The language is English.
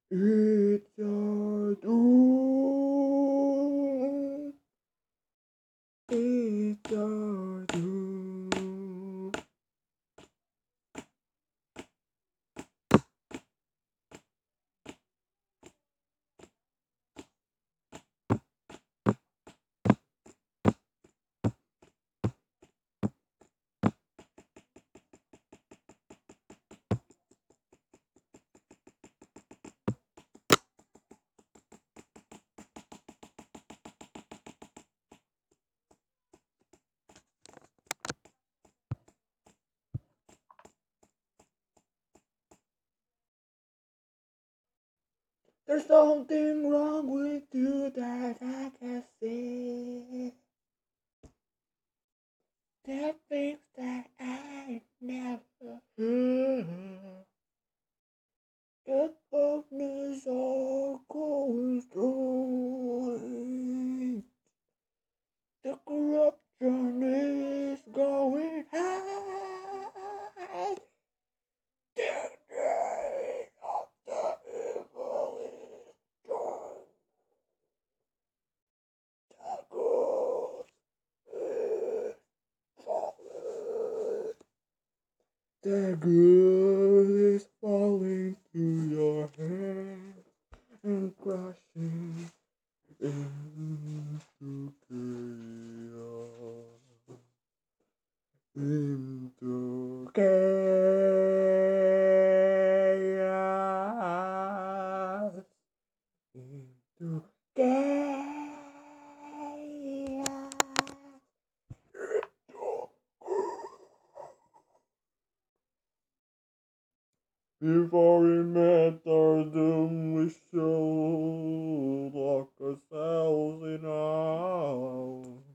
It's your doom. It's your doom. There's something wrong with you that I can see. There are things that I never heard. The darkness all going through. The corruption is going high. The day of the evil is done. The good is falling. The good is falling through your hands and crashing into chaos. Into chaos. Into chaos. Before we met our doom, we should lock ourselves in a house.